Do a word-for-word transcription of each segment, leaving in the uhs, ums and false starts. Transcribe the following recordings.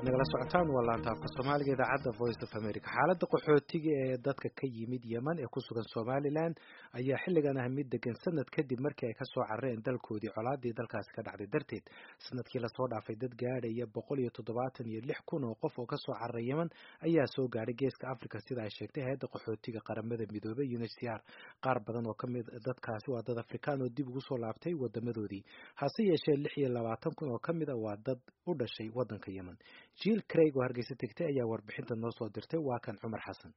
nagala socotaan waa laanta afka Soomaaliga idaacadda Voice of America. Xaaladda qaxootiga ee dadka ka yimid Yemen ee ku sugan Somaliland ayaa xilligan ah mid degan sanad kadib markii ay ka soo carreen dalkoodii colaadii dalkaasi ka dhacday darteed. Sanadkii la soo dhaafay dad gaadhaya boqol iyo toddobaatan iyo lix kun oo qof oo ka soo carray Yemen ayaa soo gaadhay geeska Afrika sida ay sheegtay hay'adda qaxootiga qaramada midoobay U N H C R. Qaar badan oo ka mid dadkaasi waa dad Afrikaan oo dib ugu soo laabtay wadamadoodii. Hase yeeshee lix iyo labaatan kun oo ka mid ah waa dad u dhashay waddanka Yemen. Jill Craig oo Hargeysa tagtay ayaa warbixinta noo soo dirtay waa kan Cumar Xasan.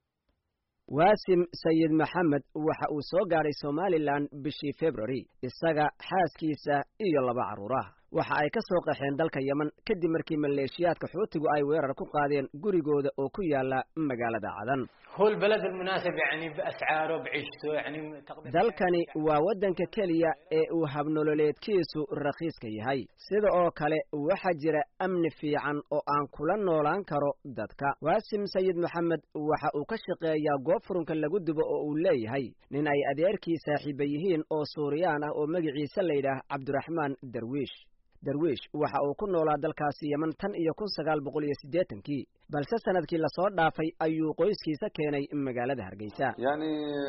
waasim sayid maxamed waxa uu soo gaaray Somaliland bishii February isaga xaaskiisa iyo laba caruur ah waxa ay ka soo qaxeen dalka Yemen kadib markii maleeshiyaadka xuutigu ay weerar ku qaadeen gurigooda oo ku yaala magaalada Cadan. هو البلد المناسب يعني بأسعاره بعيشته يعني dalkani waa wadanka kaliya ee uu habnololeedkiisu raqiiska yahay sida oo kale waxa jira amni fiican oo aan kula noolaan karo dadka. waasim sayid maxamed waxa uu ka shaqeeyaa goob furunka lagu dubo oo uu leeyahay nin ay adeerkii saaxiibo yihiin oo Suuriyaan ah oo magaciisa la yiraahdo Cabdiraxmaan Darwiish. darwiish waxa uu ku noolaa dalkaasi Yemen tan iyo kun sagaal boqol iyo siddeetankii balse sanadkii la soo dhaafay ayuu qoyskiisa keenay magaalada Hargeysa. yani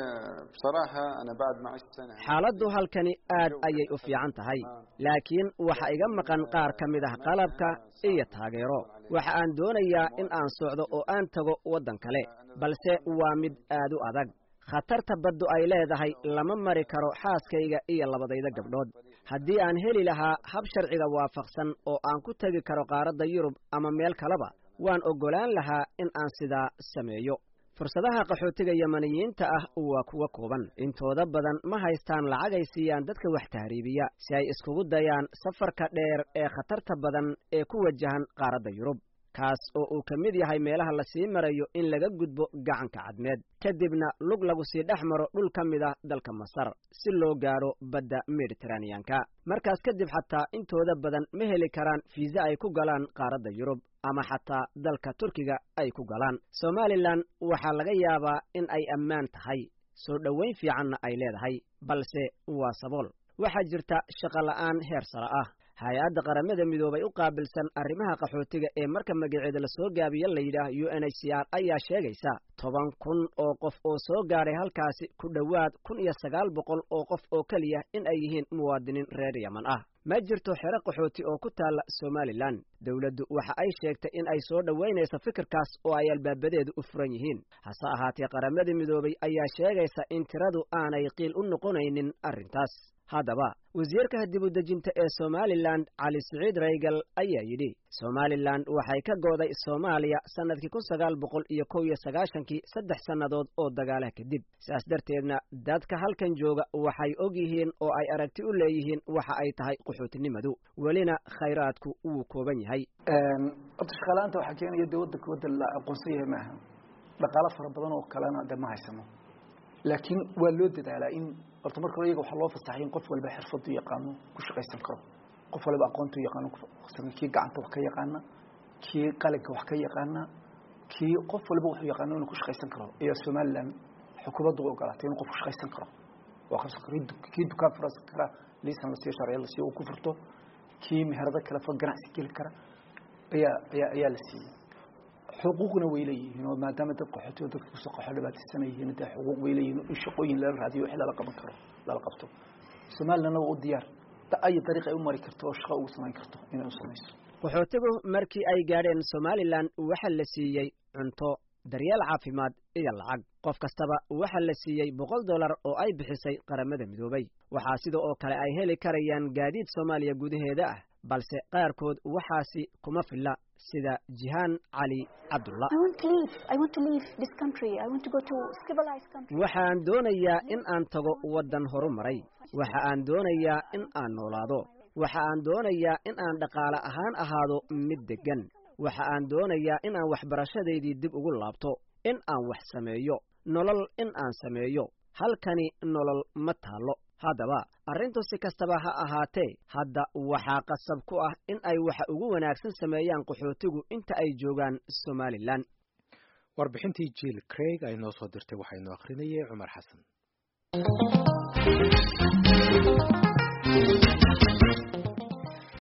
bsaraha ana baad ma sana xaaladdu halkani aad ayay u fiican tahay laakiin waxa iga maqan qaar ka mid ah qalabka iyo taageero. waxa aan doonayaa in aan socdo oo aan tago wadan kale balse waa mid aad u adag. khatarta baddu ay leedahay lama mari karo xaaskayga iyo labadayda gabdhood. haddii aan heli lahaa hab sharciga waafaqsan oo aan ku tagi karo qaaradda Yurub ama meel kaleba waan ogolaan lahaa in aan sidaa sameeyo. fursadaha qaxootiga Yemeniyiinta ah waa kuwa kooban. intooda badan ma haystaan lacag ay siiyaan dadka wax tahriibiya si ay iskugu dayaan safarka dheer ee khatarta badan ee ku wajahan qaaradda Yurub kaas oo uu kamid yahay meelaha la sii marayo in laga gudbo gacanka cadmeed kadibna lug lagu sii dhaxmaro dhul kamid ah dalka Masar si loo gaaro badda Mediterranean-ka. markaas kadib xataa intooda badan ma heli karaan fiisa ay ku galaan qaaradda Yurub ama xataa dalka Turkiga ay ku galaan. Somaliland waxa laga yaabaa in ay ammaan tahay soo dhaweyn fiicanna ay leedahay balse waa sabool. waxa jirta shaqo la'aan heer sare ah. hay'adda qaramada midoobay u qaabilsan arrimaha qaxootiga ee marka magaceeda la soo gaabiyo la yiraahdo U N H C R ayaa sheegaysa toban kun oo qof oo soo gaaray halkaasi ku dhawaad kun iyo sagaal boqol oo qof oo kaliya in ay yihiin muwaadiniin reer Yemen ah. ma jirto xero qaxooti oo ku taala Somaliland. dawladdu waxa ay sheegtay in ay soo dhaweynayso fikirkaas oo ay albaabadeedu u furan yihiin. hase ahaatee qaramada midoobay ayaa sheegaysa in tiradu aanay qiil u noqonaynin arrintaas. haddaba wasiirka dib u dejinta ee Somaliland Ali Saciid Raygal ayaa yidhi Somaliland waxay ka gooday Soomaaliya sanadkii kun sagaal boqol iyo kow iyo sagaashankii saddex sanadood oo dagaal kadib. sidaas darteedna dadka halkan jooga waxay og yihiin oo ay aragti u leeyihiin waxa ay tahay qaxootinimadu welina khayraadku uu kooban yahay. een shaqalaanta waxa keenaya dawladda wadda la aqoonsan yahay maaha dhaqaale fara badan oo kalena dama haysano laakiin waa loo dadaalaa in horta marka iyaga waxa loo fasaxay in qof walba xirfadu yaqaano ku shaqaysan karo. qof walba aqoontu yaqaano ku sameeyay gacanta wax ka yaqaana kii qalinka wax ka yaqaana kii qof walba wuxuu yaqaano inuu ku shaqaysan karo. iyo Somaliland xukuumaddu u ogolaatay inuu qof ku shaqaysan karo. waa ka shaqeeyay kii dukaan furas kara liisan la sii sharci la sii ku furto kii meherada kala fog ganacsi gali kara ayaa ayaa ayaa la siiyay. xuquuqna way leeyihiin oo maadaama dad qaxootiga dadku ku soo qaxo dhibaataysanayeen inta xuquuq way leeyihiin in shaqooyin la raadiyo wixii la qaban karo la qabto. Somaliland waa u diyaar ta ay dariiq ay u mari karto oo shaqo ugu samayn karto inay u samayso. qaxootigu markii ay gaadheen Somaliland waxa la siiyay cunto daryeel caafimaad iyo lacag. qof kastaba waxa la siiyay boqol dollar oo ay bixisay qaramada midoobay. waxa sidoo oo kale ay heli karayaan gaadiid Soomaaliya gudaheeda ah balse qaarkood waxaasi kuma filla sida Jihan Ali Abdullah. I want to leave. I want to leave this country. I want to go to civilized country. waxaan doonayaa in aan tago wadan horumaray. waxa aan doonayaa in aan noolaado. waxa aan doonayaa in aan dhaqaale ahaan ahaado mid degan. waxa aan doonayaa in aan waxbarashadeedii dib ugu laabto. in aan wax sameeyo. nolol in aan sameeyo. halkani nolol ma taalo. haddaba arrintu si kastaba ha ahaatee hadda waxaa qasab ku ah in ay waxa ugu wanaagsan sameeyaan qaxootigu inta ay joogaan Somaliland. warbixintii Jill Craig ay noo soo dirtay waxay noo akhrinayay Cumar Xasan.